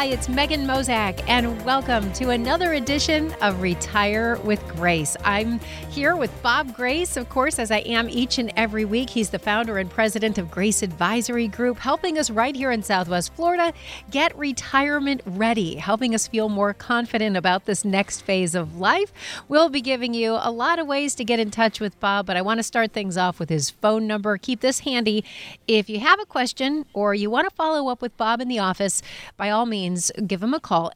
Hi, it's Megan Mozak, and welcome to another edition of Retire with Grace. I'm here with Bob Grace, of course, as I am each and every week. He's the founder and president of Grace Advisory Group, helping us right here in Southwest Florida get retirement ready, helping us feel more confident about this next phase of life. We'll be giving you a lot of ways to get in touch with Bob, but I want to start things off with his phone number. Keep this handy. If you have a question or you want to follow up with Bob in the office, by all means, give him a call,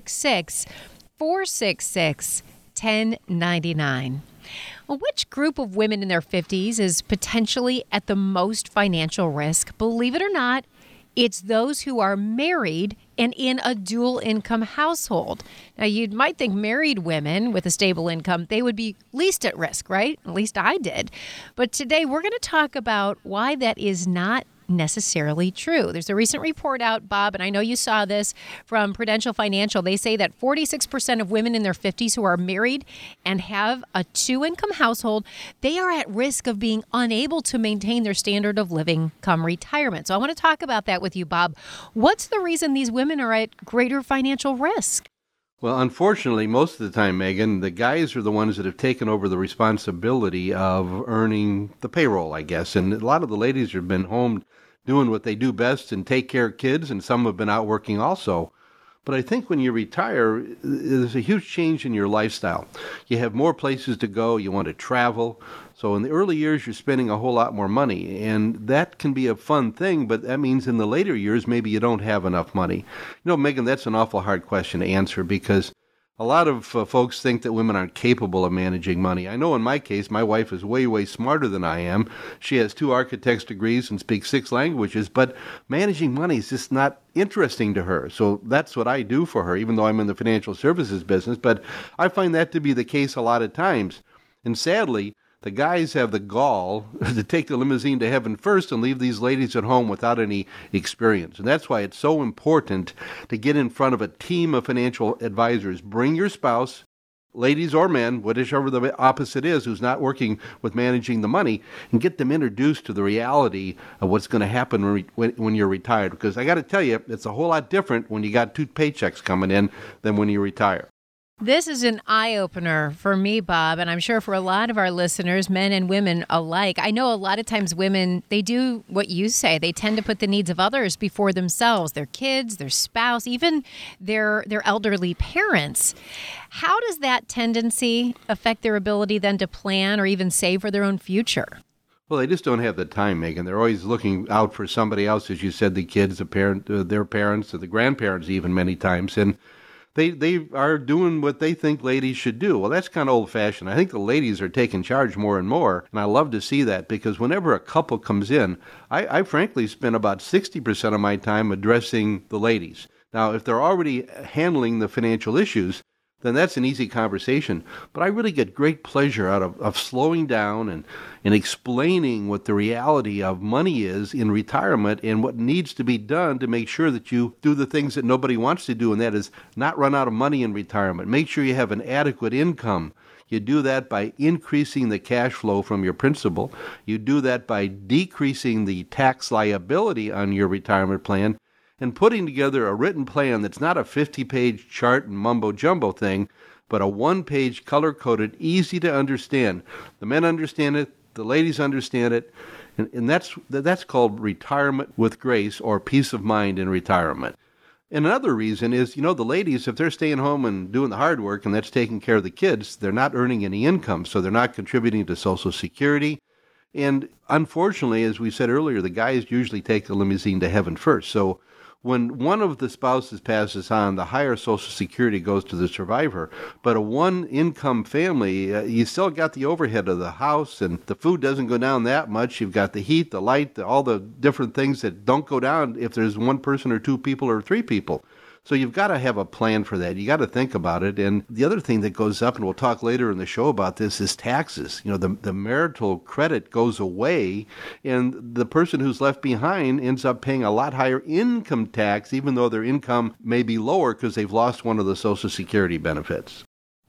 866-466-1099. Well, which group of women in their 50s is potentially at the most financial risk? Believe it or not, it's those who are married and in a dual income household. Now, you might think married women with a stable income, they would be least at risk, right? At least I did. But today we're going to talk about why that is not necessarily true. There's a recent report out, Bob, and I know you saw this from Prudential Financial. They say that 46% of women in their 50s who are married and have a two-income household, they are at risk of being unable to maintain their standard of living come retirement. So I want to talk about that with you, Bob. What's the reason these women are at greater financial risk? Well, unfortunately, most of the time, Megan, the guys are the ones that have taken over the responsibility of earning the payroll, I guess. And a lot of the ladies have been home doing what they do best and take care of kids, and some have been out working also. But I think when you retire, there's a huge change in your lifestyle. You have more places to go. You want to travel. So in the early years, you're spending a whole lot more money, and that can be a fun thing, but that means in the later years, maybe you don't have enough money. You know, Megan, that's an awful hard question to answer because a lot of folks think that women aren't capable of managing money. I know in my case, my wife is way, way smarter than I am. She has 2 architect's degrees and speaks 6 languages, but managing money is just not interesting to her. So that's what I do for her, even though I'm in the financial services business. But I find that to be the case a lot of times. And sadly, the guys have the gall to take the limousine to heaven first and leave these ladies at home without any experience. And that's why it's so important to get in front of a team of financial advisors. Bring your spouse, ladies or men, whatever the opposite is, who's not working with managing the money, and get them introduced to the reality of what's going to happen when you're retired. Because I got to tell you, it's a whole lot different when you got 2 paychecks coming in than when you retire. This is an eye-opener for me, Bob, and I'm sure for a lot of our listeners, men and women alike. I know a lot of times women, they do what you say. They tend to put the needs of others before themselves, their kids, their spouse, even their elderly parents. How does that tendency affect their ability then to plan or even save for their own future? Well, they just don't have the time, Megan. They're always looking out for somebody else, as you said, the kids, the parent, their parents, or the grandparents even many times, and They are doing what they think ladies should do. Well, that's kind of old-fashioned. I think the ladies are taking charge more and more, and I love to see that because whenever a couple comes in, I frankly spend about 60% of my time addressing the ladies. Now, if they're already handling the financial issues, then that's an easy conversation. But I really get great pleasure out of slowing down and explaining what the reality of money is in retirement and what needs to be done to make sure that you do the things that nobody wants to do, and that is not run out of money in retirement. Make sure you have an adequate income. You do that by increasing the cash flow from your principal. You do that by decreasing the tax liability on your retirement plan, and putting together a written plan that's not a 50-page chart and mumbo-jumbo thing, but a 1-page color-coded, easy to understand. The men understand it, the ladies understand it, and that's called retirement with grace or peace of mind in retirement. And another reason is, the ladies, if they're staying home and doing the hard work and that's taking care of the kids, they're not earning any income, so they're not contributing to Social Security. And unfortunately, as we said earlier, the guys usually take the limousine to heaven first. So when one of the spouses passes on, the higher Social Security goes to the survivor. But a one-income family, you still got the overhead of the house, and the food doesn't go down that much. You've got the heat, the light, all the different things that don't go down if there's 1 person or 2 people or 3 people. So you've got to have a plan for that. You got to think about it. And the other thing that goes up, and we'll talk later in the show about this, is taxes. The marital credit goes away, and the person who's left behind ends up paying a lot higher income tax, even though their income may be lower because they've lost one of the Social Security benefits.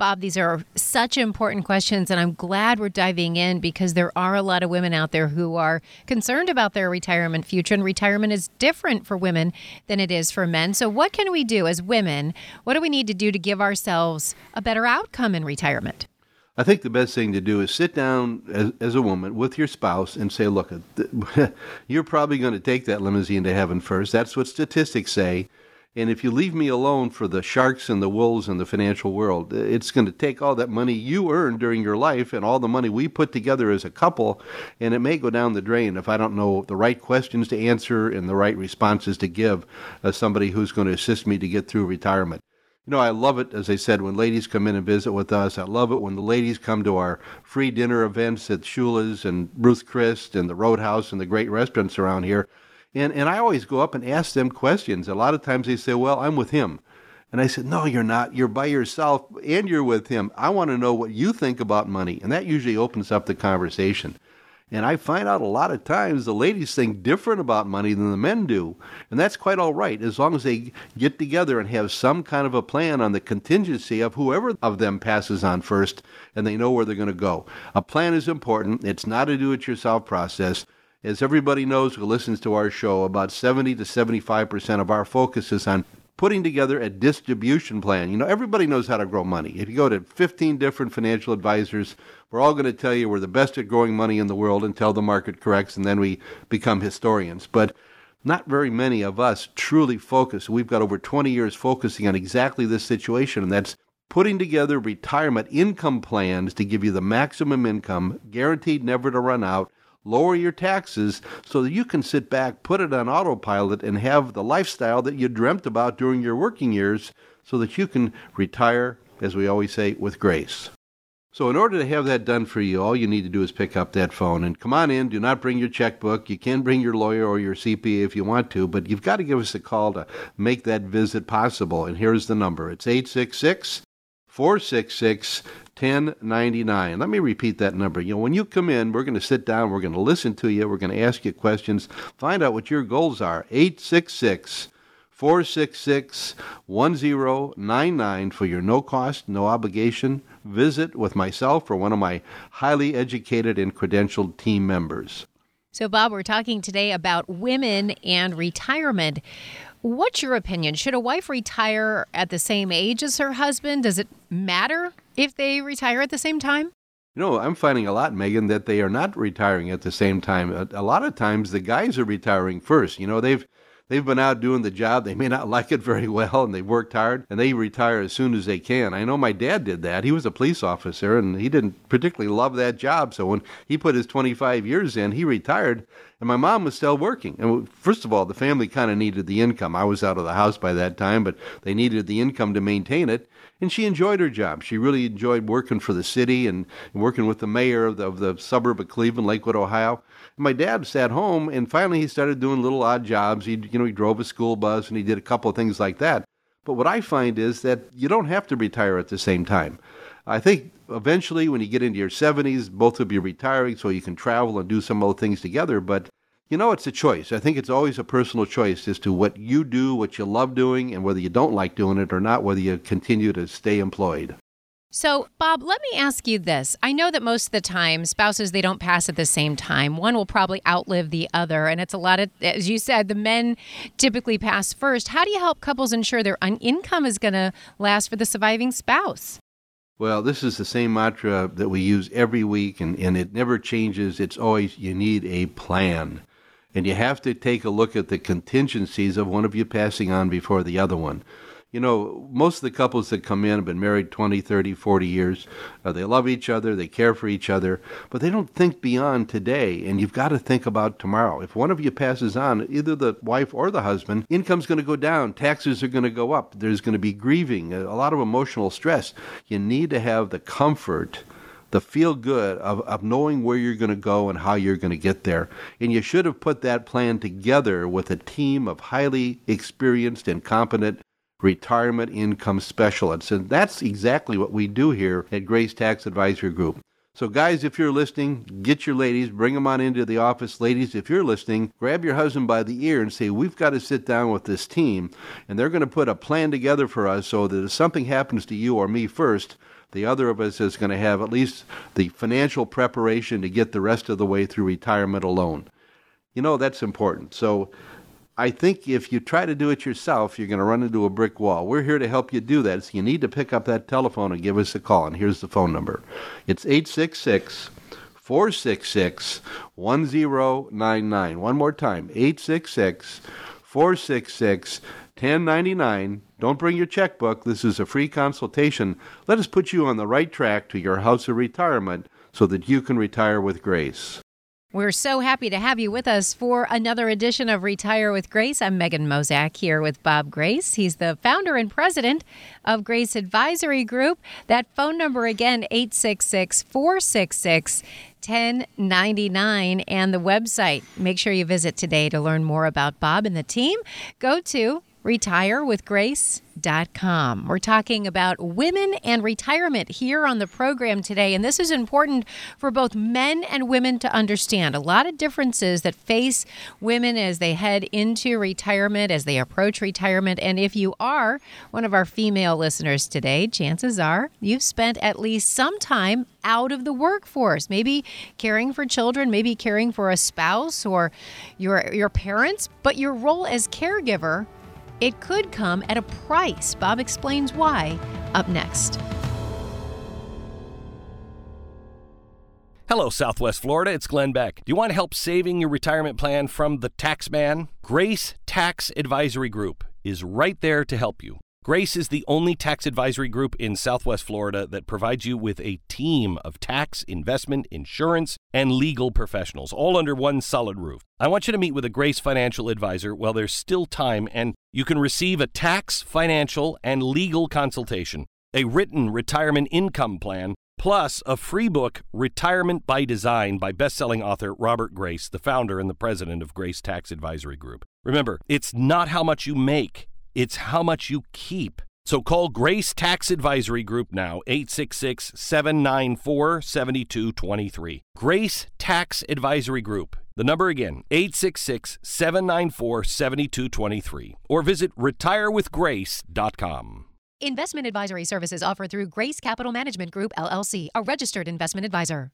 Bob, these are such important questions, and I'm glad we're diving in because there are a lot of women out there who are concerned about their retirement future, and retirement is different for women than it is for men. So what can we do as women? What do we need to do to give ourselves a better outcome in retirement? I think the best thing to do is sit down as a woman with your spouse and say, look, you're probably going to take that limousine to heaven first. That's what statistics say. And if you leave me alone for the sharks and the wolves in the financial world, it's going to take all that money you earned during your life and all the money we put together as a couple, and it may go down the drain if I don't know the right questions to answer and the right responses to give as somebody who's going to assist me to get through retirement. You know, I love it, as I said, when ladies come in and visit with us. I love it when the ladies come to our free dinner events at Shula's and Ruth Chris and the Roadhouse and the great restaurants around here. And I always go up and ask them questions. A lot of times they say, well, I'm with him. And I said, no, you're not. You're by yourself and you're with him. I want to know what you think about money. And that usually opens up the conversation. And I find out a lot of times the ladies think different about money than the men do. And that's quite all right, as long as they get together and have some kind of a plan on the contingency of whoever of them passes on first, and they know where they're going to go. A plan is important. It's not a do-it-yourself process. As everybody knows who listens to our show, about 70 to 75% of our focus is on putting together a distribution plan. You know, everybody knows how to grow money. If you go to 15 different financial advisors, we're all going to tell you we're the best at growing money in the world until the market corrects, and then we become historians. But not very many of us truly focus. We've got over 20 years focusing on exactly this situation, and that's putting together retirement income plans to give you the maximum income, guaranteed never to run out, lower your taxes so that you can sit back, put it on autopilot, and have the lifestyle that you dreamt about during your working years so that you can retire, as we always say, with grace. So in order to have that done for you, all you need to do is pick up that phone and come on in. Do not bring your checkbook. You can bring your lawyer or your CPA if you want to, but you've got to give us a call to make that visit possible. And here's the number. It's 866-466-1099. Let me repeat that number. You know, when you come in, we're going to sit down, we're going to listen to you, we're going to ask you questions, find out what your goals are. 866-466-1099 for your no cost, no obligation visit with myself or one of my highly educated and credentialed team members. So, Bob, we're talking today about women and retirement. What's your opinion? Should a wife retire at the same age as her husband? Does it matter if they retire at the same time? You know, I'm finding a lot, Megan, that they are not retiring at the same time. A lot of times the guys are retiring first. You know, they've been out doing the job. They may not like it very well, and they've worked hard, and they retire as soon as they can. I know my dad did that. He was a police officer, and he didn't particularly love that job. So when he put his 25 years in, he retired, and my mom was still working. And first of all, the family kind of needed the income. I was out of the house by that time, but they needed the income to maintain it. And she enjoyed her job. She really enjoyed working for the city and working with the mayor of the suburb of Cleveland, Lakewood, Ohio. And my dad sat home, and finally he started doing little odd jobs. He drove a school bus, and he did a couple of things like that. But what I find is that you don't have to retire at the same time. I think eventually when you get into your 70s, both of you retiring so you can travel and do some other things together. But you know, it's a choice. I think it's always a personal choice as to what you do, what you love doing, and whether you don't like doing it or not, whether you continue to stay employed. So, Bob, let me ask you this. I know that most of the time spouses, they don't pass at the same time. One will probably outlive the other. And it's a lot of, as you said, the men typically pass first. How do you help couples ensure their income is going to last for the surviving spouse? Well, this is the same mantra that we use every week, and it never changes. It's always, you need a plan. And you have to take a look at the contingencies of one of you passing on before the other one. You know, most of the couples that come in have been married 20, 30, 40 years. They love each other, they care for each other, but they don't think beyond today, and you've got to think about tomorrow. If one of you passes on, either the wife or the husband, income's going to go down, taxes are going to go up, there's going to be grieving, a lot of emotional stress. You need to have the comfort, the feel good of knowing where you're going to go and how you're going to get there. And you should have put that plan together with a team of highly experienced and competent retirement income specialists. And that's exactly what we do here at Grace Tax Advisory Group. So guys, if you're listening, get your ladies, bring them on into the office. Ladies, if you're listening, grab your husband by the ear and say, we've got to sit down with this team, and they're going to put a plan together for us so that if something happens to you or me first, The other of us is going to have at least the financial preparation to get the rest of the way through retirement alone. That's important. So I think if you try to do it yourself, you're going to run into a brick wall. We're here to help you do that. So you need to pick up that telephone and give us a call. And here's the phone number. It's 866-466-1099. One more time, 866-466-1099. Don't bring your checkbook. This is a free consultation. Let us put you on the right track to your house of retirement so that you can retire with grace. We're so happy to have you with us for another edition of Retire with Grace. I'm Megan Mozak here with Bob Grace. He's the founder and president of Grace Advisory Group. That phone number again, 866-466-1099, and the website. Make sure you visit today to learn more about Bob and the team. Go to retirewithgrace.com. We're talking about women and retirement here on the program today, and this is important for both men and women to understand. A lot of differences that face women as they head into retirement, as they approach retirement, and if you are one of our female listeners today, chances are you've spent at least some time out of the workforce, maybe caring for children, maybe caring for a spouse or your parents, but your role as caregiver, it could come at a price. Bob explains why, up next. Hello, Southwest Florida. It's Glenn Beck. Do you want help saving your retirement plan from the tax man? Grace Tax Advisory Group is right there to help you. Grace is the only tax advisory group in Southwest Florida that provides you with a team of tax, investment, insurance, and legal professionals, all under one solid roof. I want you to meet with a Grace financial advisor while there's still time, and you can receive a tax, financial, and legal consultation, a written retirement income plan, plus a free book, Retirement by Design, by best-selling author Robert Grace, the founder and the president of Grace Tax Advisory Group. Remember, it's not how much you make, it's how much you keep. So call Grace Tax Advisory Group now, 866-794-7223. Grace Tax Advisory Group. The number again, 866-794-7223. Or visit retirewithgrace.com. Investment advisory services offered through Grace Capital Management Group, LLC, a registered investment advisor.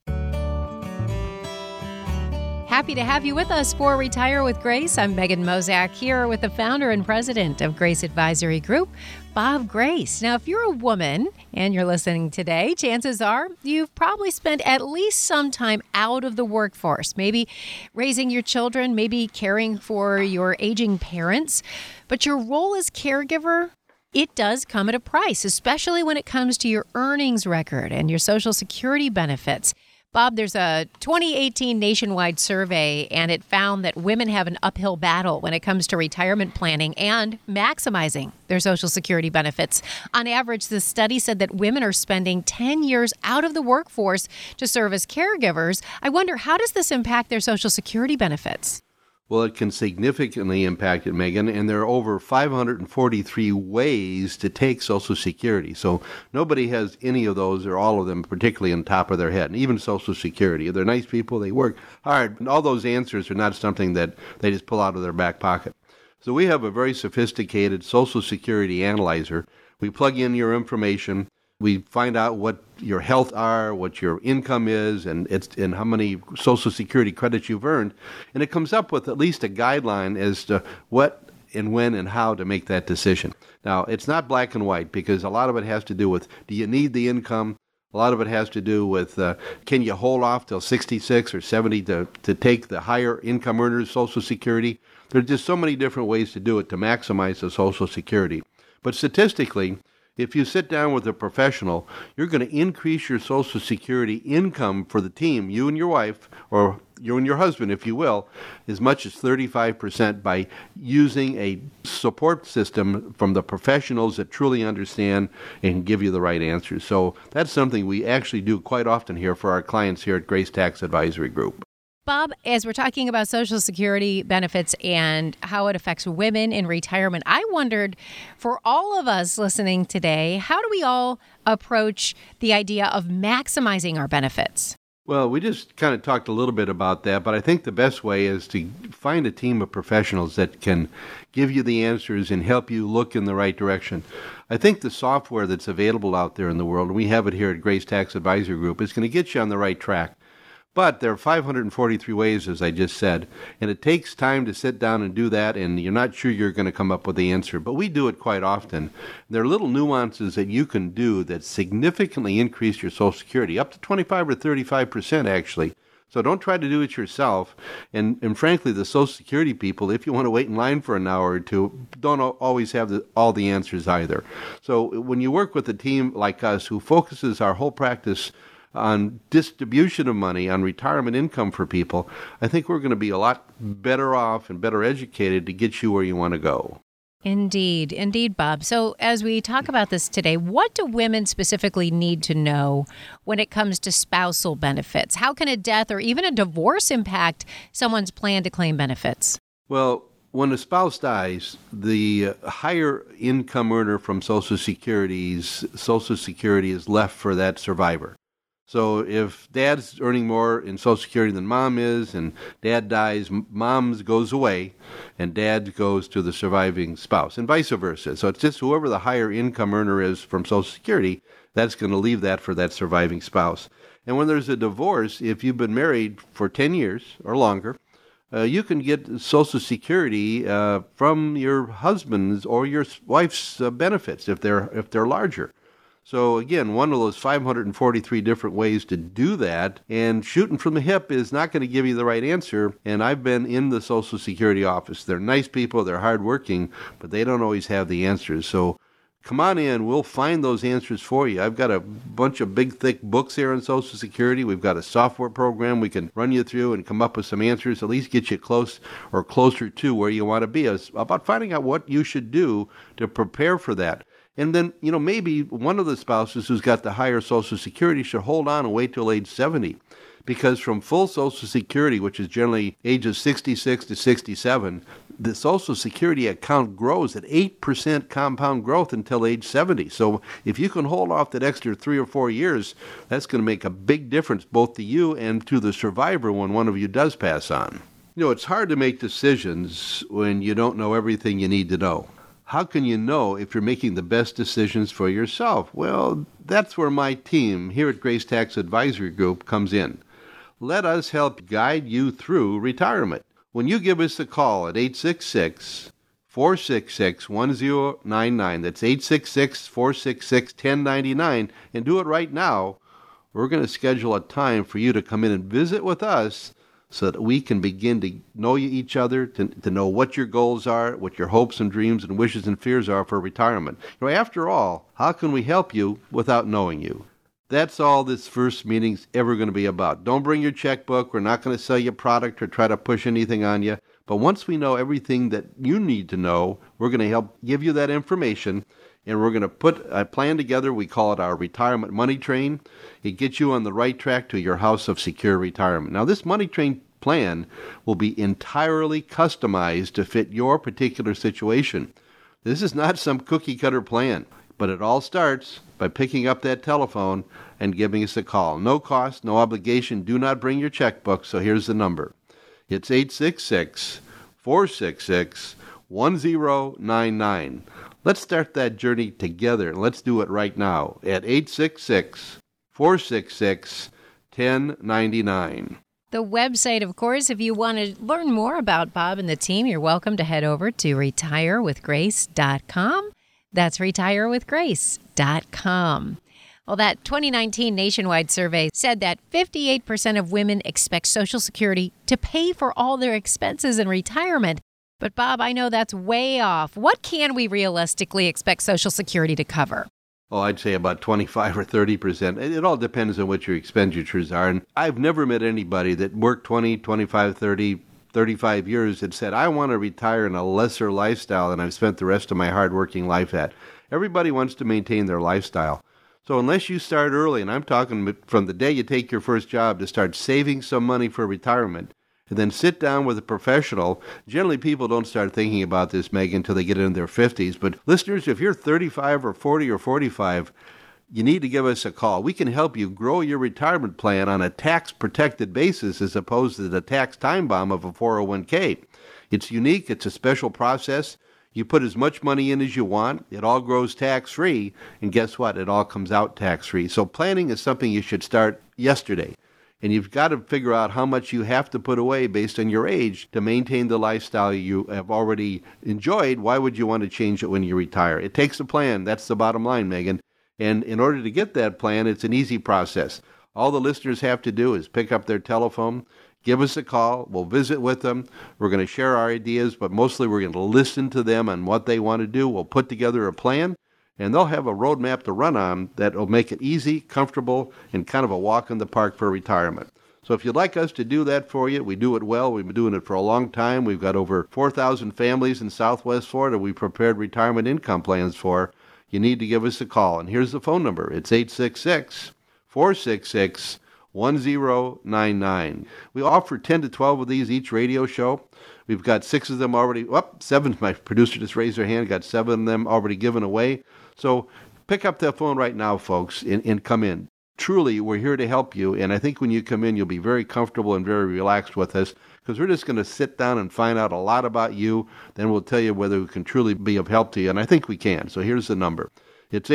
Happy to have you with us for Retire with Grace. I'm Megan Mozak here with the founder and president of Grace Advisory Group, Bob Grace. Now, if you're a woman and you're listening today, chances are you've probably spent at least some time out of the workforce, maybe raising your children, maybe caring for your aging parents. But your role as caregiver, it does come at a price, especially when it comes to your earnings record and your Social Security benefits. Bob, there's a 2018 nationwide survey, and it found that women have an uphill battle when it comes to retirement planning and maximizing their Social Security benefits. On average, the study said that women are spending 10 years out of the workforce to serve as caregivers. I wonder, how does this impact their Social Security benefits? Well, it can significantly impact it, Megan, and there are over 543 ways to take Social Security. So nobody has any of those or all of them particularly on top of their head, and even Social Security. They're nice people, they work hard, and all those answers are not something that they just pull out of their back pocket. So we have a very sophisticated Social Security analyzer. We plug in your information. We find out what your health are, what your income is, and how many Social Security credits you've earned. And it comes up with at least a guideline as to what and when and how to make that decision. Now, it's not black and white because a lot of it has to do with, do you need the income? A lot of it has to do with, can you hold off till 66 or 70 to take the higher income earners' Social Security? There's just so many different ways to do it to maximize the Social Security. But statistically, if you sit down with a professional, you're going to increase your Social Security income for the team, you and your wife, or you and your husband, if you will, as much as 35% by using a support system from the professionals that truly understand and can give you the right answers. So that's something we actually do quite often here for our clients here at Grace Tax Advisory Group. Bob, as we're talking about Social Security benefits and how it affects women in retirement, I wondered, for all of us listening today, how do we all approach the idea of maximizing our benefits? Well, we just kind of talked a little bit about that, but I think the best way is to find a team of professionals that can give you the answers and help you look in the right direction. I think the software that's available out there in the world, and we have it here at Grace Tax Advisory Group, is going to get you on the right track. But there are 543 ways, as I just said, and it takes time to sit down and do that, and you're not sure you're going to come up with the answer. But we do it quite often. There are little nuances that you can do that significantly increase your Social Security, up to 25 or 35% actually. So don't try to do it yourself. And frankly, the Social Security people, if you want to wait in line for an hour or two, don't always have all the answers either. So when you work with a team like us who focuses our whole practice on distribution of money, on retirement income for people, I think we're going to be a lot better off and better educated to get you where you want to go. Indeed. Indeed, Bob. So as we talk about this today, what do women specifically need to know when it comes to spousal benefits? How can a death or even a divorce impact someone's plan to claim benefits? Well, when a spouse dies, the higher income earner from Social Security is left for that survivor. So if dad's earning more in Social Security than mom is, and dad dies, mom's goes away, and dad goes to the surviving spouse, and vice versa. So it's just whoever the higher income earner is from Social Security, that's going to leave that for that surviving spouse. And when there's a divorce, if you've been married for 10 years or longer, you can get Social Security from your husband's or your wife's benefits if they're larger. So again, one of those 543 different ways to do that, and shooting from the hip is not going to give you the right answer. And I've been in the Social Security office. They're nice people, they're hardworking, but they don't always have the answers. So come on in, we'll find those answers for you. I've got a bunch of big, thick books here on Social Security. We've got a software program we can run you through and come up with some answers, at least get you close or closer to where you want to be. It's about finding out what you should do to prepare for that. And then, maybe one of the spouses who's got the higher Social Security should hold on and wait till age 70. Because from full Social Security, which is generally ages 66 to 67, the Social Security account grows at 8% compound growth until age 70. So if you can hold off that extra 3 or 4 years, that's going to make a big difference both to you and to the survivor when one of you does pass on. It's hard to make decisions when you don't know everything you need to know. How can you know if you're making the best decisions for yourself? Well, that's where my team here at Grace Tax Advisory Group comes in. Let us help guide you through retirement. When you give us a call at 866-466-1099, that's 866-466-1099, and do it right now, we're going to schedule a time for you to come in and visit with us so that we can begin to know each other, to know what your goals are, what your hopes and dreams and wishes and fears are for retirement. After all, how can we help you without knowing you? That's all this first meeting's ever going to be about. Don't bring your checkbook. We're not going to sell you a product or try to push anything on you. But once we know everything that you need to know, we're going to help give you that information, and we're going to put a plan together. We call it our Retirement Money Train. It gets you on the right track to your house of secure retirement. Now, this Money Train plan will be entirely customized to fit your particular situation. This is not some cookie-cutter plan, but it all starts by picking up that telephone and giving us a call. No cost, no obligation. Do not bring your checkbook, so here's the number. It's 866-466-1099. Let's start that journey together. Let's do it right now at 866-466-1099. The website, of course, if you want to learn more about Bob and the team, you're welcome to head over to retirewithgrace.com. That's retirewithgrace.com. Well, that 2019 nationwide survey said that 58% of women expect Social Security to pay for all their expenses in retirement. But, Bob, I know that's way off. What can we realistically expect Social Security to cover? Oh, I'd say about 25 or 30%. It all depends on what your expenditures are. And I've never met anybody that worked 20, 25, 30, 35 years that said, I want to retire in a lesser lifestyle than I've spent the rest of my hard-working life at. Everybody wants to maintain their lifestyle. So unless you start early, and I'm talking from the day you take your first job to start saving some money for retirement, and then sit down with a professional. Generally, people don't start thinking about this, Megan, until they get into their 50s. But listeners, if you're 35 or 40 or 45, you need to give us a call. We can help you grow your retirement plan on a tax-protected basis as opposed to the tax time bomb of a 401k. It's unique. It's a special process. You put as much money in as you want. It all grows tax-free. And guess what? It all comes out tax-free. So planning is something you should start yesterday. And you've got to figure out how much you have to put away based on your age to maintain the lifestyle you have already enjoyed. Why would you want to change it when you retire? It takes a plan. That's the bottom line, Megan. And in order to get that plan, it's an easy process. All the listeners have to do is pick up their telephone, give us a call. We'll visit with them. We're going to share our ideas, but mostly we're going to listen to them on what they want to do. We'll put together a plan, and they'll have a roadmap to run on that will make it easy, comfortable, and kind of a walk in the park for retirement. So if you'd like us to do that for you, we do it well. We've been doing it for a long time. We've got over 4,000 families in Southwest Florida we prepared retirement income plans for. You need to give us a call. And here's the phone number. It's 866-466-1099. We offer 10 to 12 of these each radio show. We've got 6 of them already. 7. My producer just raised their hand. Got 7 of them already given away. So pick up that phone right now, folks, and come in. Truly, we're here to help you. And I think when you come in, you'll be very comfortable and very relaxed with us, because we're just going to sit down and find out a lot about you. Then we'll tell you whether we can truly be of help to you. And I think we can. So here's the number. It's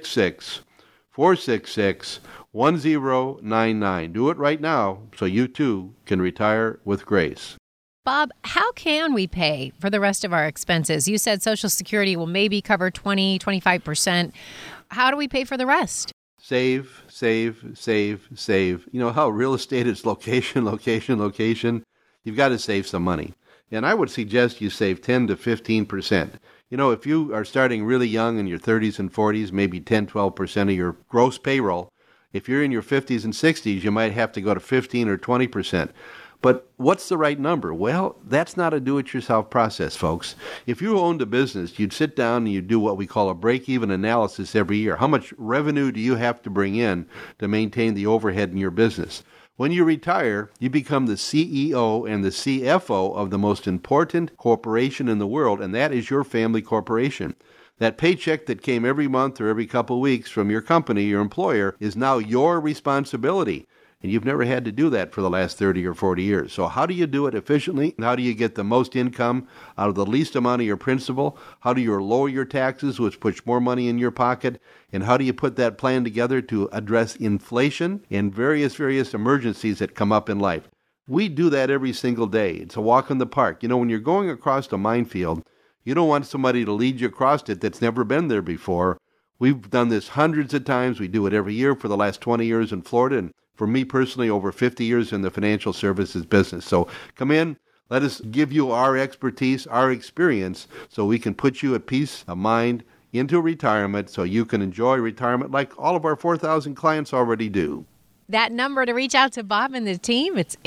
866-466-1099. Do it right now so you too can retire with grace. Bob, how can we pay for the rest of our expenses? You said Social Security will maybe cover 25%. How do we pay for the rest? Save, save, save, save. You know how real estate is location, location, location? You've got to save some money. And I would suggest you save 10 to 15%. You know, if you are starting really young in your 30s and 40s, maybe 10, 12% of your gross payroll. If you're in your 50s and 60s, you might have to go to 15 or 20%. But what's the right number? Well, that's not a do-it-yourself process, folks. If you owned a business, you'd sit down and you'd do what we call a break-even analysis every year. How much revenue do you have to bring in to maintain the overhead in your business? When you retire, you become the CEO and the CFO of the most important corporation in the world, and that is your family corporation. That paycheck that came every month or every couple of weeks from your company, your employer, is now your responsibility. And you've never had to do that for the last 30 or 40 years. So how do you do it efficiently? How do you get the most income out of the least amount of your principal? How do you lower your taxes, which puts more money in your pocket? And how do you put that plan together to address inflation and various emergencies that come up in life? We do that every single day. It's a walk in the park. You know, when you're going across a minefield, you don't want somebody to lead you across it that's never been there before. We've done this hundreds of times. We do it every year for the last 20 years in Florida, and for me personally, over 50 years in the financial services business. So come in, let us give you our expertise, our experience, so we can put you at peace of mind into retirement so you can enjoy retirement like all of our 4,000 clients already do. That number to reach out to Bob and the team, it's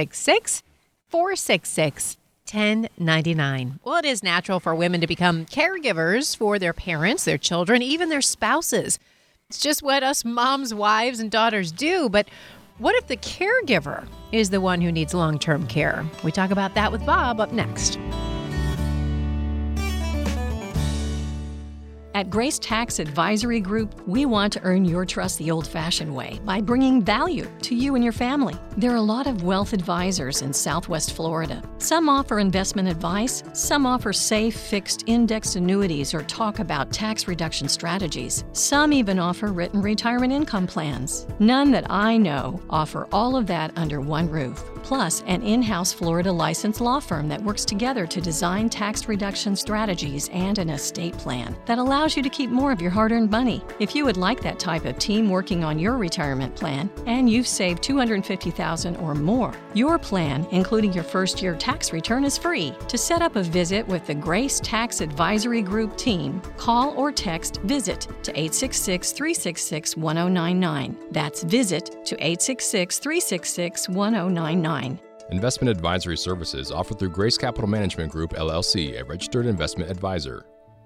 866-466-1099. Well, it is natural for women to become caregivers for their parents, their children, even their spouses. It's just what us moms, wives, and daughters do. But what if the caregiver is the one who needs long-term care? We talk about that with Bob up next. At Grace Tax Advisory Group, we want to earn your trust the old-fashioned way by bringing value to you and your family. There are a lot of wealth advisors in Southwest Florida. Some offer investment advice, some offer safe, fixed, indexed annuities or talk about tax reduction strategies. Some even offer written retirement income plans. None that I know offer all of that under one roof. Plus, an in-house Florida licensed law firm that works together to design tax reduction strategies and an estate plan that allows you to keep more of your hard-earned money. If you would like that type of team working on your retirement plan and you've saved $250,000 or more, your plan, including your first-year tax return, is free. To set up a visit with the Grace Tax Advisory Group team, call or text VISIT to 866-366-1099. That's VISIT to 866-366-1099. Investment advisory services offered through Grace Capital Management Group, LLC, a registered investment advisor.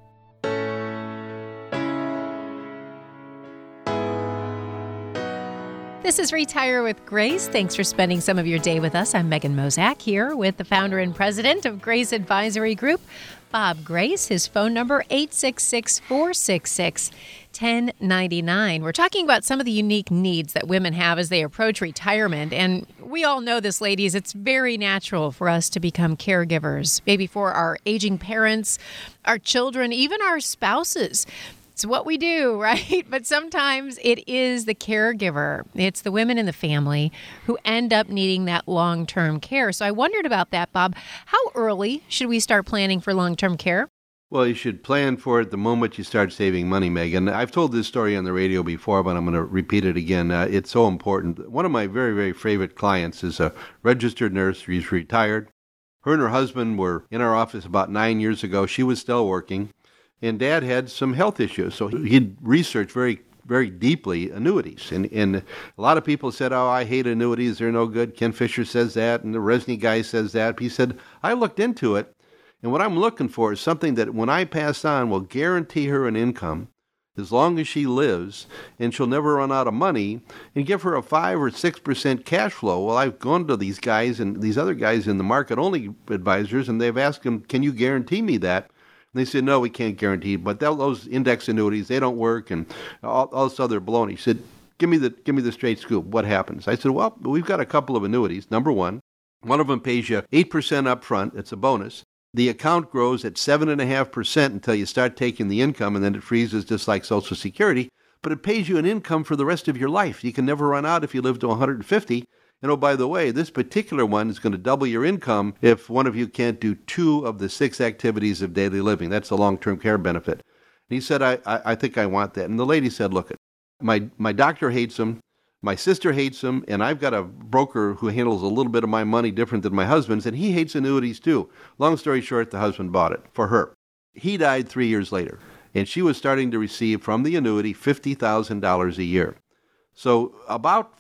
This is Retire with Grace. Thanks for spending some of your day with us. I'm Megan Mozak here with the founder and president of Grace Advisory Group, Bob Grace. His phone number, 866-466-1099. 1099. We're talking about some of the unique needs that women have as they approach retirement. And we all know this, ladies. It's very natural for us to become caregivers, maybe for our aging parents, our children, even our spouses. It's what we do, right? But sometimes it is the caregiver. It's the women in the family who end up needing that long-term care. So I wondered about that, Bob. How early should we start planning for long-term care? Well, you should plan for it the moment you start saving money, Megan. I've told this story on the radio before, but I'm going to repeat it again. It's so important. One of my very, very favorite clients is a registered nurse. She's retired. Her and her husband were in our office about 9 years ago. She was still working. And Dad had some health issues, so he'd researched very, very deeply annuities. And a lot of people said, oh, I hate annuities, they're no good. Ken Fisher says that, and the Resnick guy says that. He said, I looked into it, and what I'm looking for is something that when I pass on will guarantee her an income as long as she lives, and she'll never run out of money, and give her a 5 or 6% cash flow. Well, I've gone to these guys and these other guys in the market-only advisors, and they've asked them, can you guarantee me that? They said, no, we can't guarantee, but those index annuities, they don't work, and all this other baloney. He said, give me the straight scoop. What happens? I said, well, we've got a couple of annuities. Number one of them pays you 8% up front. It's a bonus. The account grows at 7.5% until you start taking the income, and then it freezes just like Social Security, but it pays you an income for the rest of your life. You can never run out if you live to 150. And oh, by the way, this particular one is going to double your income if one of you can't do 2 of the 6 activities of daily living. That's a long-term care benefit. And he said, I think I want that. And the lady said, look, my doctor hates them, my sister hates them, and I've got a broker who handles a little bit of my money different than my husband's, and he hates annuities too. Long story short, the husband bought it for her. He died 3 years later, and she was starting to receive from the annuity $50,000 a year. So about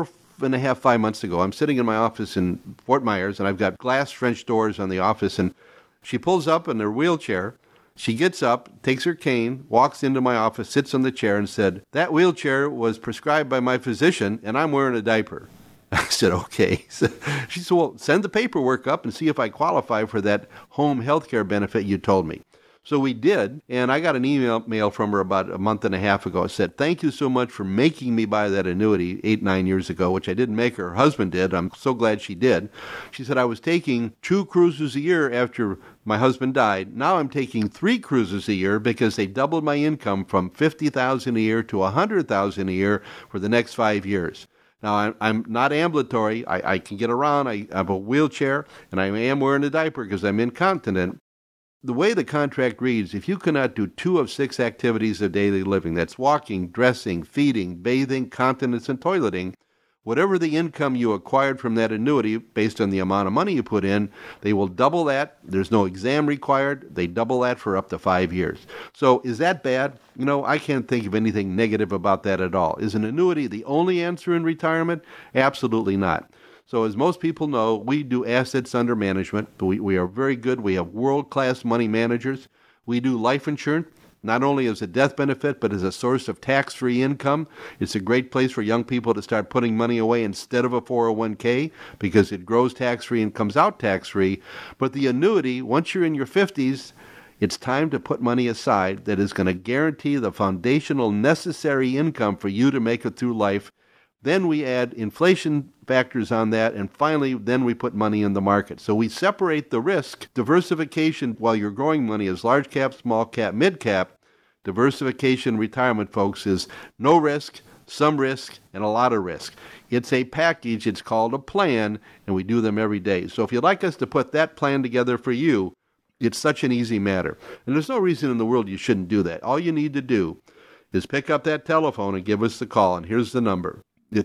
4.5 months ago, I'm sitting in my office in Fort Myers, and I've got glass French doors on the office, and she pulls up in her wheelchair. She gets up, takes her cane, walks into my office, sits on the chair, and said, that wheelchair was prescribed by my physician, and I'm wearing a diaper. I said, okay. She said, well, send the paperwork up and see if I qualify for that home health care benefit you told me. So we did, and I got an email from her about a month and a half ago. It said, thank you so much for making me buy that annuity 8-9 years ago, which I didn't make her. Her husband did. I'm so glad she did. She said, I was taking 2 cruises a year after my husband died. Now I'm taking 3 cruises a year because they doubled my income from $50,000 a year to $100,000 a year for the next 5 years. Now, I'm not ambulatory. I can get around. I have a wheelchair, and I am wearing a diaper because I'm incontinent. The way the contract reads, if you cannot do 2 of 6 activities of daily living, that's walking, dressing, feeding, bathing, continence, and toileting, whatever the income you acquired from that annuity, based on the amount of money you put in, they will double that. There's no exam required. They double that for up to 5 years. So is that bad? You know, I can't think of anything negative about that at all. Is an annuity the only answer in retirement? Absolutely not. So as most people know, we do assets under management. We are very good. We have world-class money managers. We do life insurance, not only as a death benefit, but as a source of tax-free income. It's a great place for young people to start putting money away instead of a 401k because it grows tax-free and comes out tax-free. But the annuity, once you're in your 50s, it's time to put money aside that is going to guarantee the foundational necessary income for you to make it through life. Then we add inflation factors on that, and finally, then we put money in the market. So we separate the risk. Diversification, while you're growing money, is large cap, small cap, mid cap. Diversification retirement, folks, is no risk, some risk, and a lot of risk. It's a package. It's called a plan, and we do them every day. So if you'd like us to put that plan together for you, it's such an easy matter. And there's no reason in the world you shouldn't do that. All you need to do is pick up that telephone and give us the call, and here's the number. It's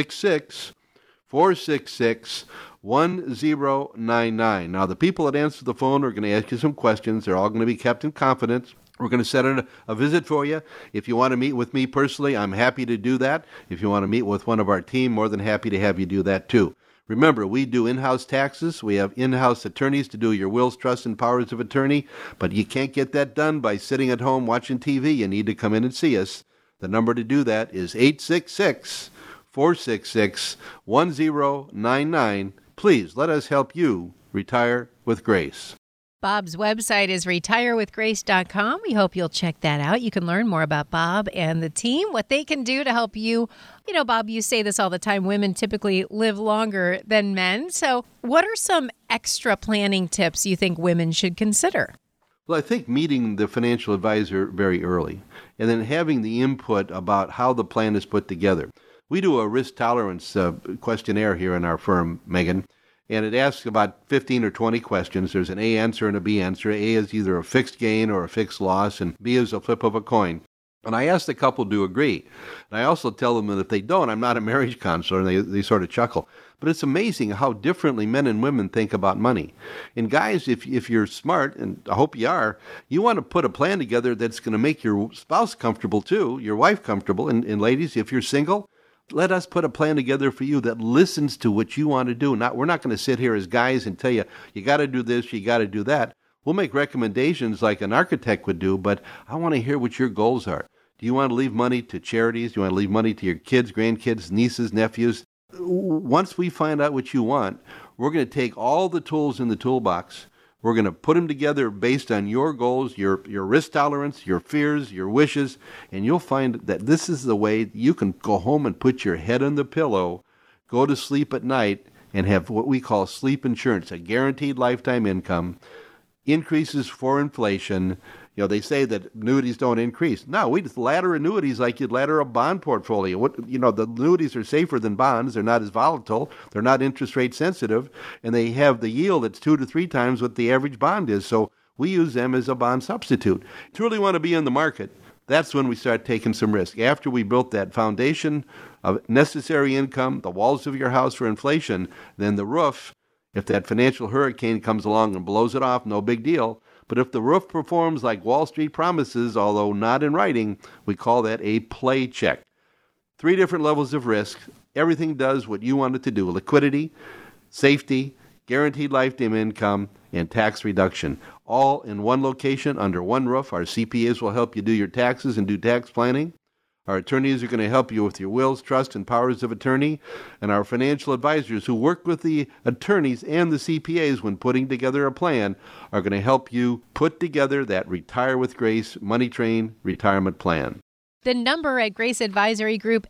866-466-1099. Now, the people that answer the phone are going to ask you some questions. They're all going to be kept in confidence. We're going to set a visit for you. If you want to meet with me personally, I'm happy to do that. If you want to meet with one of our team, more than happy to have you do that too. Remember, we do in-house taxes. We have in-house attorneys to do your wills, trusts, and powers of attorney. But you can't get that done by sitting at home watching TV. You need to come in and see us. The number to do that is 866-466-1099. Please let us help you retire with grace. Bob's website is retirewithgrace.com. We hope you'll check that out. You can learn more about Bob and the team, what they can do to help you. You know, Bob, you say this all the time. Women typically live longer than men. So what are some extra planning tips you think women should consider? Well, I think meeting the financial advisor very early and then having the input about how the plan is put together. We do a risk tolerance questionnaire here in our firm, Megan, and it asks about 15 or 20 questions. There's an A answer and a B answer. A is either a fixed gain or a fixed loss, and B is a flip of a coin. And I ask the couple to agree. And I also tell them that if they don't, I'm not a marriage counselor, and they sort of chuckle. But it's amazing how differently men and women think about money. And guys, if you're smart, and I hope you are, you want to put a plan together that's going to make your spouse comfortable too, your wife comfortable. And ladies, if you're single, let us put a plan together for you that listens to what you want to do. We're not going to sit here as guys and tell you, you got to do this, you got to do that. We'll make recommendations like an architect would do, but I want to hear what your goals are. Do you want to leave money to charities? Do you want to leave money to your kids, grandkids, nieces, nephews? Once we find out what you want, we're going to take all the tools in the toolbox. We're going to put them together based on your goals, your risk tolerance, your fears, your wishes, and you'll find that this is the way you can go home and put your head on the pillow, go to sleep at night, and have what we call sleep insurance, a guaranteed lifetime income, increases for inflation. You know, they say that annuities don't increase. No, we just ladder annuities like you'd ladder a bond portfolio. The annuities are safer than bonds. They're not as volatile. They're not interest rate sensitive. And they have the yield that's 2 to 3 times what the average bond is. So we use them as a bond substitute. Truly want to be in the market. That's when we start taking some risk. After we built that foundation of necessary income, the walls of your house for inflation, then the roof, if that financial hurricane comes along and blows it off, no big deal. But if the roof performs like Wall Street promises, although not in writing, we call that a play check. 3 different levels of risk. Everything does what you want it to do. Liquidity, safety, guaranteed lifetime income, and tax reduction. All in one location under one roof. Our CPAs will help you do your taxes and do tax planning. Our attorneys are going to help you with your wills, trust, and powers of attorney. And our financial advisors who work with the attorneys and the CPAs when putting together a plan are going to help you put together that Retire with Grace Money Train retirement plan. The number at Grace Advisory Group,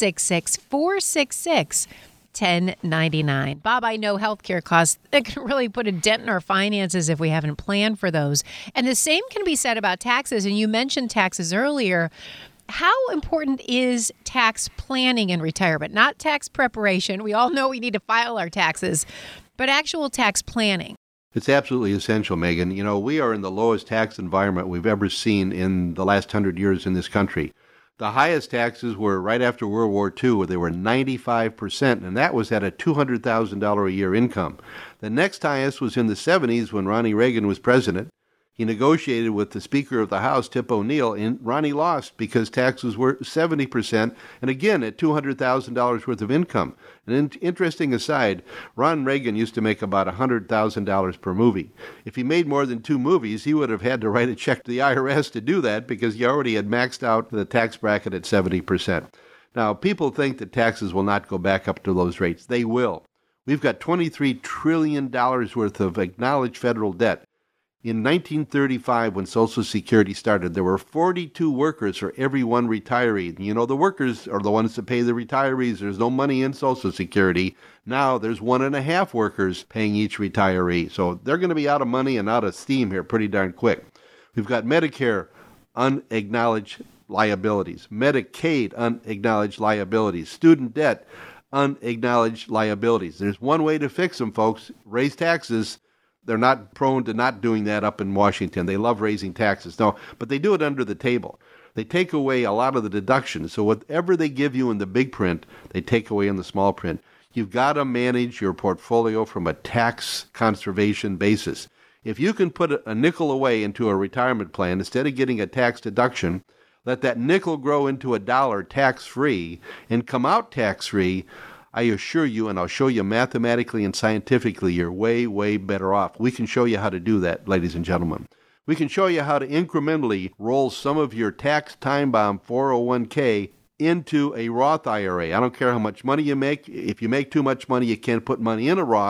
866-466-1099. Bob, I know healthcare costs, it can really put a dent in our finances if we haven't planned for those. And the same can be said about taxes. And you mentioned taxes earlier. How important is tax planning in retirement? Not tax preparation. We all know we need to file our taxes, but actual tax planning. It's absolutely essential, Megan. You know, we are in the lowest tax environment we've ever seen in the last 100 years in this country. The highest taxes were right after World War II, where they were 95%, and that was at a $200,000 a year income. The next highest was in the 70s when Ronnie Reagan was president. He negotiated with the Speaker of the House, Tip O'Neill, and Ronnie lost because taxes were 70%, and again at $200,000 worth of income. An interesting aside, Ron Reagan used to make about $100,000 per movie. If he made more than 2 movies, he would have had to write a check to the IRS to do that because he already had maxed out the tax bracket at 70%. Now, people think that taxes will not go back up to those rates. They will. We've got $23 trillion worth of acknowledged federal debt. In 1935, when Social Security started, there were 42 workers for every one retiree. You know, the workers are the ones that pay the retirees. There's no money in Social Security. Now there's 1.5 workers paying each retiree. So they're going to be out of money and out of steam here pretty darn quick. We've got Medicare unacknowledged liabilities, Medicaid unacknowledged liabilities, student debt unacknowledged liabilities. There's one way to fix them, folks. Raise taxes. They're not prone to not doing that up in Washington. They love raising taxes. No, but they do it under the table. They take away a lot of the deductions. So whatever they give you in the big print, they take away in the small print. You've got to manage your portfolio from a tax conservation basis. If you can put a nickel away into a retirement plan, instead of getting a tax deduction, let that nickel grow into $1 tax-free and come out tax-free, I assure you, and I'll show you mathematically and scientifically, you're way, way better off. We can show you how to do that, ladies and gentlemen. We can show you how to incrementally roll some of your tax time bomb 401k into a Roth IRA. I don't care how much money you make. If you make too much money, you can't put money in a Roth.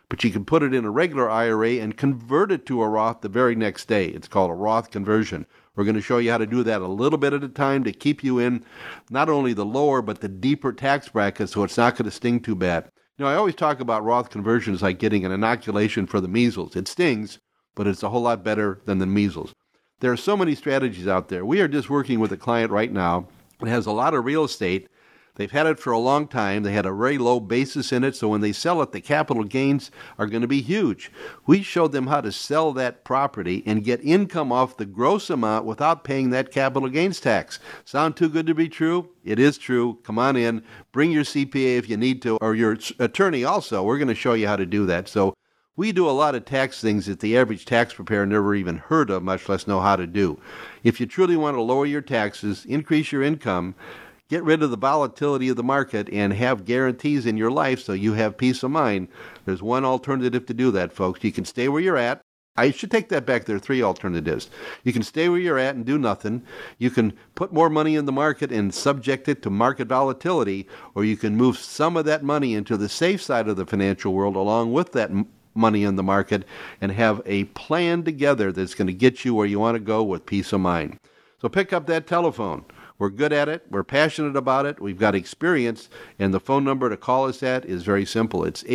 but you can put it in a regular IRA and convert it to a Roth the very next day. It's called a Roth conversion. We're going to show you how to do that a little bit at a time to keep you in not only the lower but the deeper tax bracket, so it's not going to sting too bad. I always talk about Roth conversions like getting an inoculation for the measles. It stings, but it's a whole lot better than the measles. There are so many strategies out there. We are just working with a client right now that has a lot of real estate. They've had it for a long time. They had a very low basis in it, so when they sell it, the capital gains are going to be huge. We showed them how to sell that property and get income off the gross amount without paying that capital gains tax. Sound too good to be true? It is true. Come on in. Bring your CPA if you need to, or your attorney also. We're going to show you how to do that. So we do a lot of tax things that the average tax preparer never even heard of, much less know how to do. If you truly want to lower your taxes, increase your income, get rid of the volatility of the market, and have guarantees in your life so you have peace of mind, there's one alternative to do that, folks. You can stay where you're at. I should take that back. There are three alternatives. You can stay where you're at and do nothing. You can put more money in the market and subject it to market volatility, or you can move some of that money into the safe side of the financial world along with that money in the market and have a plan together that's going to get you where you want to go with peace of mind. So pick up that telephone. We're good at it. We're passionate about it. We've got experience. And the phone number to call us at is very simple. It's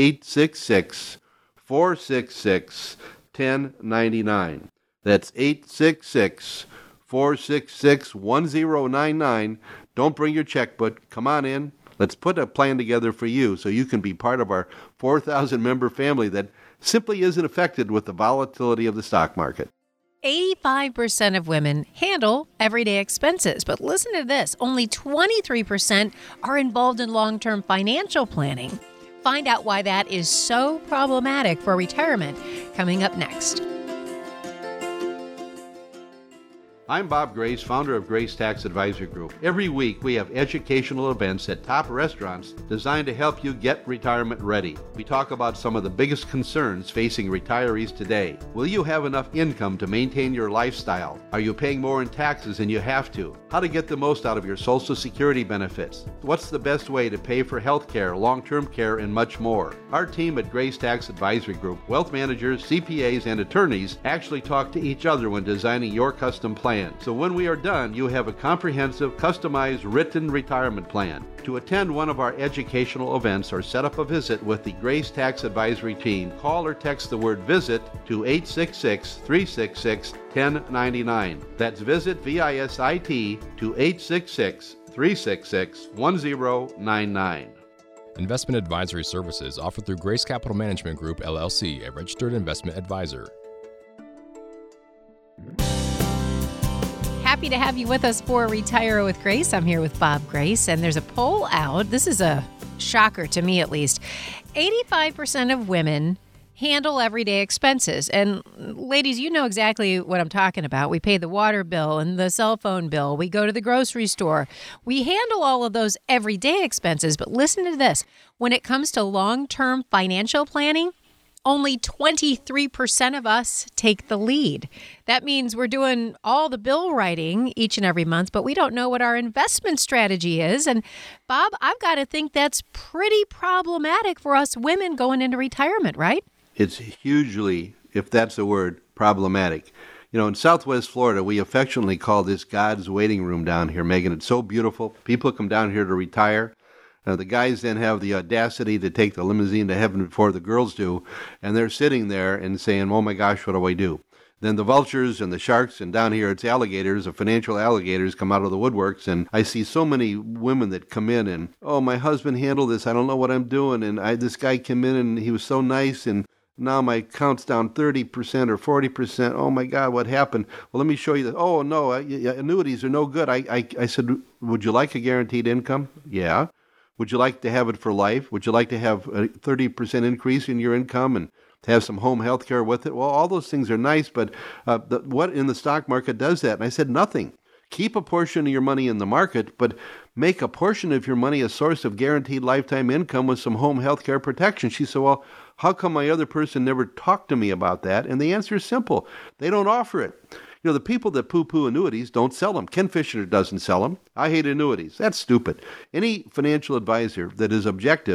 866-466-1099. That's 866-466-1099. Don't bring your checkbook. Come on in. Let's put a plan together for you so you can be part of our 4,000-member family that simply isn't affected with the volatility of the stock market. 85% of women handle everyday expenses, but listen to this, only 23% are involved in long-term financial planning. Find out why that is so problematic for retirement coming up next. I'm Bob Grace, founder of Grace Tax Advisory Group. Every week we have educational events at top restaurants designed to help you get retirement ready. We talk about some of the biggest concerns facing retirees today. Will you have enough income to maintain your lifestyle? Are you paying more in taxes than you have to? How to get the most out of your Social Security benefits? What's the best way to pay for health care, long-term care, and much more? Our team at Grace Tax Advisory Group, wealth managers, CPAs, and attorneys actually talk to each other when designing your custom plan. So when we are done, you have a comprehensive, customized, written retirement plan. To attend one of our educational events or set up a visit with the Grace Tax Advisory team, call or text the word VISIT to 866-366-1099. That's VISIT, V-I-S-I-T, to 866-366-1099. Investment advisory services offered through Grace Capital Management Group, LLC, a registered investment advisor. Happy to have you with us for Retire with Grace. I'm here with Bob Grace, and there's a poll out. This is a shocker to me, at least. 85% of women handle everyday expenses. And ladies, you know exactly what I'm talking about. We pay the water bill and the cell phone bill. We go to the grocery store. We handle all of those everyday expenses. But listen to this. When it comes to long-term financial planning, only 23% of us take the lead. That means we're doing all the bill writing each and every month, but we don't know what our investment strategy is. And Bob, I've got to think that's pretty problematic for us women going into retirement, right? It's hugely, if that's a word, problematic. In Southwest Florida, we affectionately call this God's waiting room down here, Megan. It's so beautiful. People come down here to retire. The guys then have the audacity to take the limousine to heaven before the girls do, and they're sitting there and saying, oh my gosh, what do I do? Then the vultures and the sharks, and down here it's alligators, the financial alligators come out of the woodworks, and I see so many women that come in and, oh, my husband handled this, I don't know what I'm doing, and this guy came in and he was so nice, and now my account's down 30% or 40%. Oh my God, what happened? Well, let me show you that. Oh no, annuities are no good. I said, would you like a guaranteed income? Yeah. Would you like to have it for life? Would you like to have a 30% increase in your income and to have some home health care with it? Well, all those things are nice, but what in the stock market does that? And I said, nothing. Keep a portion of your money in the market, but make a portion of your money a source of guaranteed lifetime income with some home health care protection. She said, well, how come my other person never talked to me about that? And the answer is simple. They don't offer it. The people that poo-poo annuities don't sell them. Ken Fisher doesn't sell them. I hate annuities. That's stupid. Any financial advisor that is objective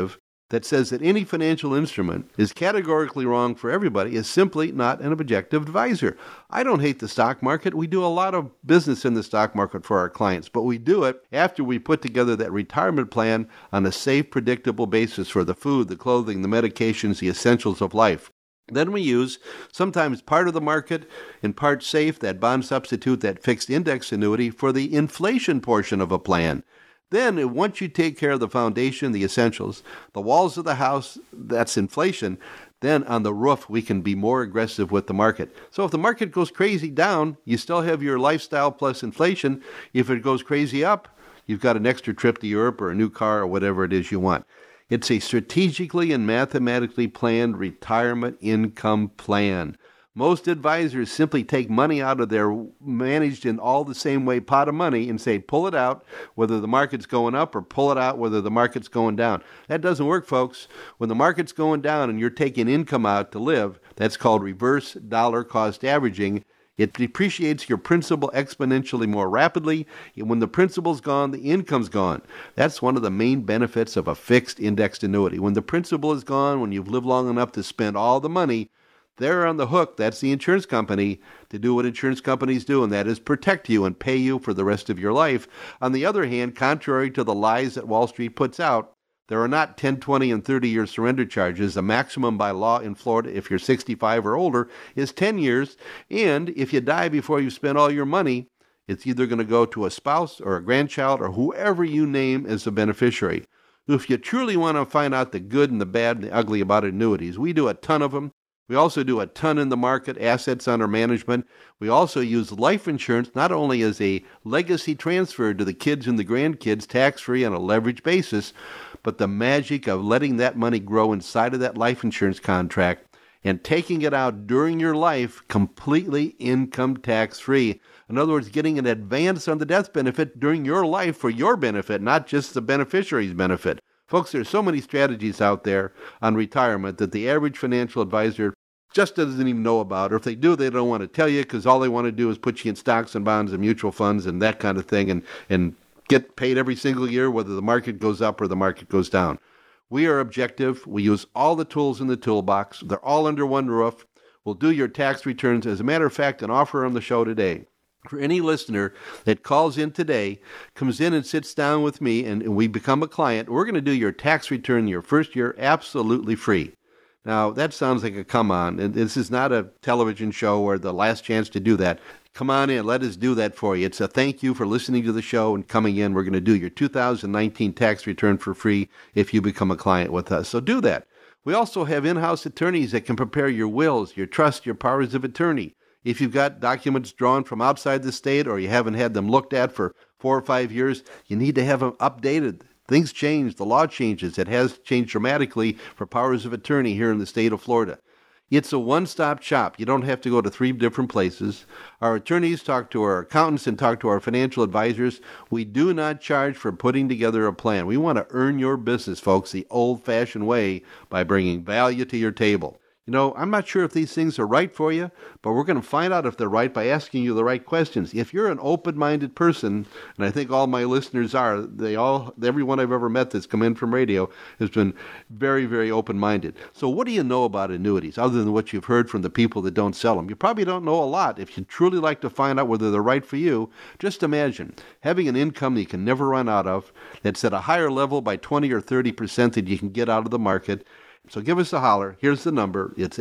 that says that any financial instrument is categorically wrong for everybody is simply not an objective advisor. I don't hate the stock market. We do a lot of business in the stock market for our clients, but we do it after we put together that retirement plan on a safe, predictable basis for the food, the clothing, the medications, the essentials of life. Then we use sometimes part of the market, in part safe, that bond substitute, that fixed index annuity for the inflation portion of a plan. Then once you take care of the foundation, the essentials, the walls of the house, that's inflation, then on the roof we can be more aggressive with the market. So if the market goes crazy down, you still have your lifestyle plus inflation. If it goes crazy up, you've got an extra trip to Europe or a new car or whatever it is you want. It's a strategically and mathematically planned retirement income plan. Most advisors simply take money out of their managed in all the same way pot of money and say, pull it out whether the market's going up or pull it out whether the market's going down. That doesn't work, folks. When the market's going down and you're taking income out to live, that's called reverse dollar cost averaging. It depreciates your principal exponentially more rapidly. When the principal's gone, the income's gone. That's one of the main benefits of a fixed indexed annuity. When the principal is gone, when you've lived long enough to spend all the money, they're on the hook, that's the insurance company, to do what insurance companies do, and that is protect you and pay you for the rest of your life. On the other hand, contrary to the lies that Wall Street puts out, there are not 10, 20, and 30-year surrender charges. The maximum by law in Florida, if you're 65 or older, is 10 years. And if you die before you spend all your money, it's either going to go to a spouse or a grandchild or whoever you name as the beneficiary. If you truly want to find out the good and the bad and the ugly about annuities, we do a ton of them. We also do a ton in the market, assets under management. We also use life insurance not only as a legacy transfer to the kids and the grandkids, tax-free on a leveraged basis, but the magic of letting that money grow inside of that life insurance contract and taking it out during your life completely income tax-free. In other words, getting an advance on the death benefit during your life for your benefit, not just the beneficiary's benefit. Folks, there's so many strategies out there on retirement that the average financial advisor just doesn't even know about. Or if they do, they don't want to tell you because all they want to do is put you in stocks and bonds and mutual funds and that kind of thing and get paid every single year whether the market goes up or the market goes down. We are objective. We use all the tools in the toolbox. They're all under one roof. We'll do your tax returns. As a matter of fact, an offer on the show today. For any listener that calls in today, comes in and sits down with me, and we become a client, we're going to do your tax return your first year absolutely free. Now, that sounds like a come on. And this is not a television show or the last chance to do that. Come on in. Let us do that for you. It's a thank you for listening to the show and coming in. We're going to do your 2019 tax return for free if you become a client with us. So do that. We also have in-house attorneys that can prepare your wills, your trust, your powers of attorney. If you've got documents drawn from outside the state or you haven't had them looked at for 4 or 5 years, you need to have them updated. Things change. The law changes. It has changed dramatically for powers of attorney here in the state of Florida. It's a one-stop shop. You don't have to go to 3 different places. Our attorneys talk to our accountants and talk to our financial advisors. We do not charge for putting together a plan. We want to earn your business, folks, the old-fashioned way by bringing value to your table. You know, I'm not sure if these things are right for you, but we're going to find out if they're right by asking you the right questions. If you're an open-minded person, and I think all my listeners are, everyone I've ever met that's come in from radio has been very, very open-minded. So what do you know about annuities other than what you've heard from the people that don't sell them? You probably don't know a lot. If you truly like to find out whether they're right for you, just imagine having an income that you can never run out of, that's at a higher level by 20 or 30% that you can get out of the market. So give us a holler. Here's the number. It's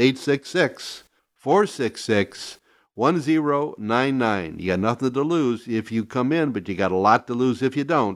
866-466-1099. You got nothing to lose if you come in, but you got a lot to lose if you don't.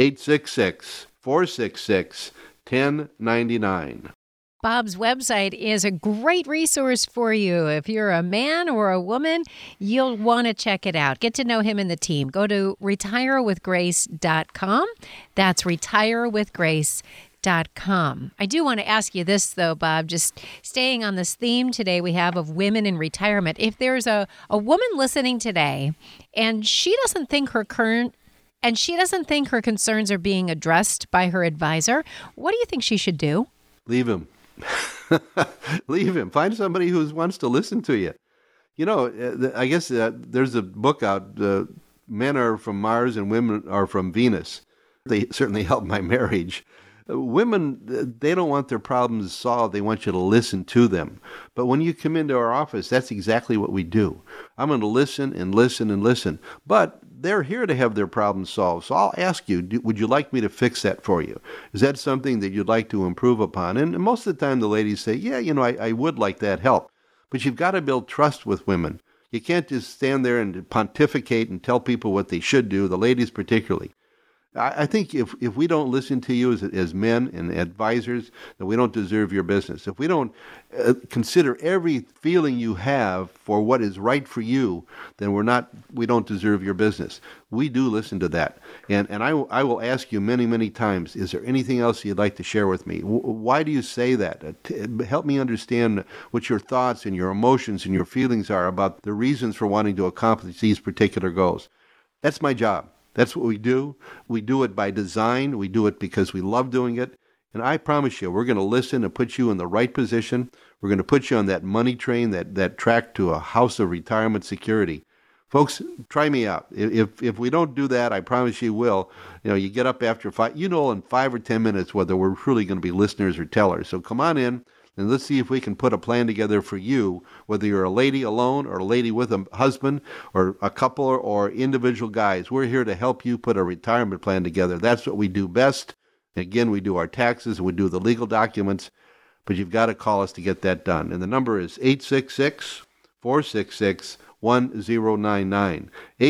866-466-1099. Bob's website is a great resource for you. If you're a man or a woman, you'll want to check it out. Get to know him and the team. Go to retirewithgrace.com. That's retirewithgrace.com. I do want to ask you this, though, Bob, just staying on this theme today we have of women in retirement. If there's a woman listening today and she doesn't think her concerns are being addressed by her advisor, what do you think she should do? Leave him. Leave him. Find somebody who wants to listen to you. You know, I guess there's a book out, Men Are From Mars and Women Are From Venus. They certainly helped my marriage. Women, they don't want their problems solved. They want you to listen to them. But when you come into our office, that's exactly what we do. I'm going to listen and listen and listen. But they're here to have their problems solved. So I'll ask you, would you like me to fix that for you? Is that something that you'd like to improve upon? And most of the time the ladies say, yeah, I would like that help. But you've got to build trust with women. You can't just stand there and pontificate and tell people what they should do, the ladies particularly. I think if we don't listen to you as men and advisors, then we don't deserve your business. If we don't consider every feeling you have for what is right for you, then we don't deserve your business. We do listen to that. And I will ask you many, many times, is there anything else you'd like to share with me? Why do you say that? Help me understand what your thoughts and your emotions and your feelings are about the reasons for wanting to accomplish these particular goals. That's my job. That's what we do. We do it by design. We do it because we love doing it. And I promise you, we're going to listen and put you in the right position. We're going to put you on that money train, that track to a house of retirement security. Folks, try me out. If we don't do that, I promise you will. You get up after 5, in 5 or 10 minutes whether we're really going to be listeners or tellers. So come on in. And let's see if we can put a plan together for you, whether you're a lady alone or a lady with a husband or a couple or individual guys. We're here to help you put a retirement plan together. That's what we do best. Again, we do our taxes and we do the legal documents, but you've got to call us to get that done. And the number is 866-466-1099.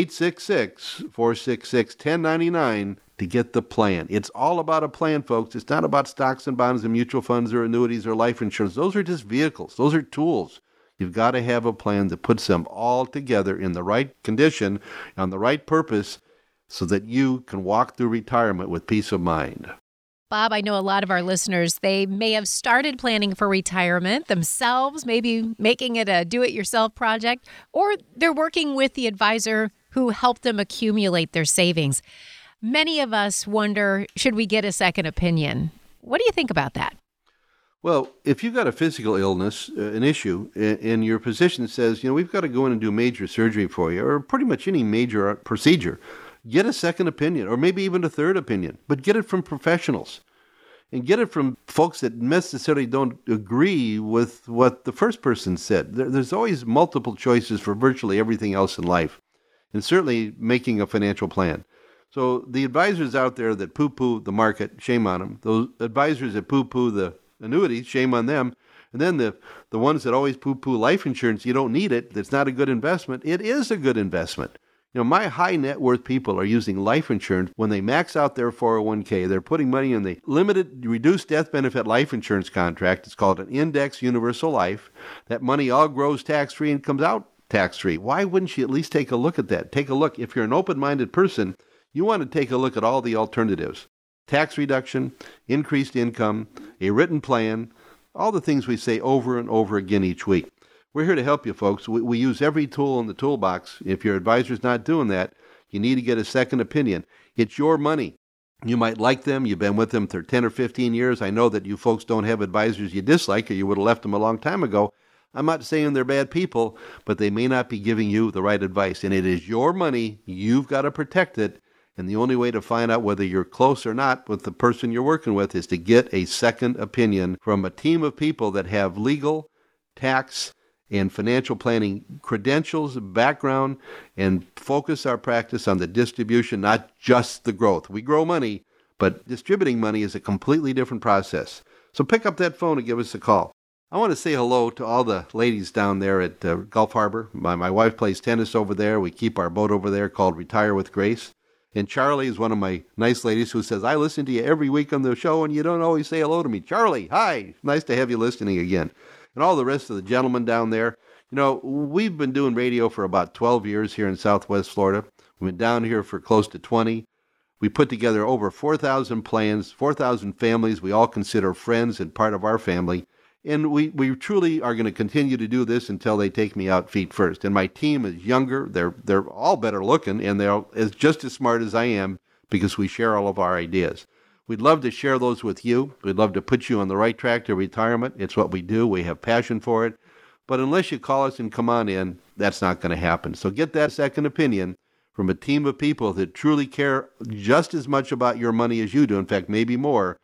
866-466-1099. to get the plan. It's all about a plan, folks. It's not about stocks and bonds and mutual funds or annuities or life insurance. Those are just vehicles. Those are tools. You've got to have a plan that puts them all together in the right condition, on the right purpose, so that you can walk through retirement with peace of mind. Bob, I know a lot of our listeners, they may have started planning for retirement themselves, maybe making it a do-it-yourself project, or they're working with the advisor who helped them accumulate their savings. Many of us wonder, should we get a second opinion? What do you think about that? Well, if you've got a physical illness, an issue, and your physician says, we've got to go in and do major surgery for you, or pretty much any major procedure, get a second opinion, or maybe even a third opinion, but get it from professionals. And get it from folks that necessarily don't agree with what the first person said. There's always multiple choices for virtually everything else in life, and certainly making a financial plan. So the advisors out there that poo-poo the market, shame on them. Those advisors that poo-poo the annuities, shame on them. And then the ones that always poo-poo life insurance, you don't need it, that's not a good investment. It is a good investment. My high net worth people are using life insurance when they max out their 401k. They're putting money in the limited reduced death benefit life insurance contract. It's called an index universal life. That money all grows tax-free and comes out tax-free. Why wouldn't you at least take a look at that? Take a look. If you're an open-minded person, you want to take a look at all the alternatives. Tax reduction, increased income, a written plan, all the things we say over and over again each week. We're here to help you, folks. We use every tool in the toolbox. If your advisor's not doing that, you need to get a second opinion. It's your money. You might like them. You've been with them for 10 or 15 years. I know that you folks don't have advisors you dislike, or you would have left them a long time ago. I'm not saying they're bad people, but they may not be giving you the right advice. And it is your money. You've got to protect it. And the only way to find out whether you're close or not with the person you're working with is to get a second opinion from a team of people that have legal, tax, and financial planning credentials, background, and focus our practice on the distribution, not just the growth. We grow money, but distributing money is a completely different process. So pick up that phone and give us a call. I want to say hello to all the ladies down there at Gulf Harbor. My wife plays tennis over there. We keep our boat over there called Retire with Grace. And Charlie is one of my nice ladies who says, I listen to you every week on the show and you don't always say hello to me. Charlie, hi. Nice to have you listening again. And all the rest of the gentlemen down there. We've been doing radio for about 12 years here in Southwest Florida. We've been down here for close to 20. We put together over 4,000 plans, 4,000 families we all consider friends and part of our family. And we truly are going to continue to do this until they take me out feet first. And my team is younger. They're all better looking, and they're just as smart as I am because we share all of our ideas. We'd love to share those with you. We'd love to put you on the right track to retirement. It's what we do. We have passion for it. But unless you call us and come on in, that's not going to happen. So get that second opinion from a team of people that truly care just as much about your money as you do. In fact, maybe more.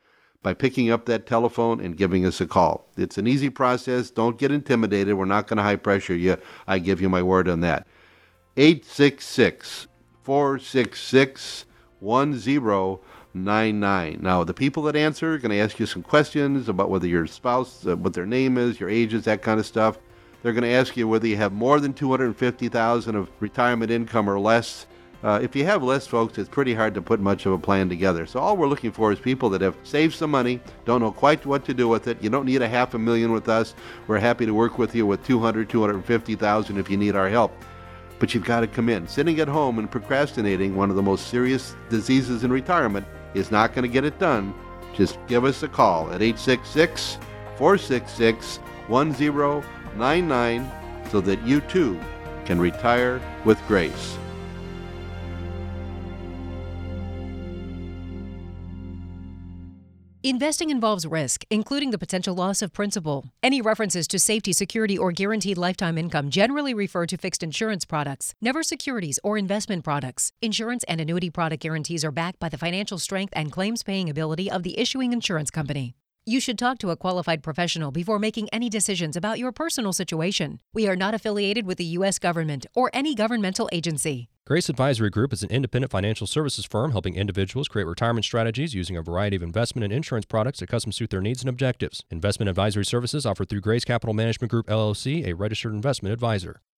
by picking up that telephone and giving us a call. It's an easy process. Don't get intimidated. We're not going to high pressure you. I give you my word on that. 866-466-1099. Now, the people that answer are going to ask you some questions about whether your spouse, what their name is, your age is, that kind of stuff. They're going to ask you whether you have more than $250,000 of retirement income or less. If you have less, folks, it's pretty hard to put much of a plan together. So all we're looking for is people that have saved some money, don't know quite what to do with it. You don't need $500,000 with us. We're happy to work with you with $250,000 if you need our help. But you've got to come in. Sitting at home and procrastinating, one of the most serious diseases in retirement, is not going to get it done. Just give us a call at 866-466-1099 so that you too can retire with grace. Investing involves risk, including the potential loss of principal. Any references to safety, security, or guaranteed lifetime income generally refer to fixed insurance products, never securities or investment products. Insurance and annuity product guarantees are backed by the financial strength and claims-paying ability of the issuing insurance company. You should talk to a qualified professional before making any decisions about your personal situation. We are not affiliated with the U.S. government or any governmental agency. Grace Advisory Group is an independent financial services firm helping individuals create retirement strategies using a variety of investment and insurance products that custom suit their needs and objectives. Investment advisory services offered through Grace Capital Management Group, LLC, a registered investment advisor.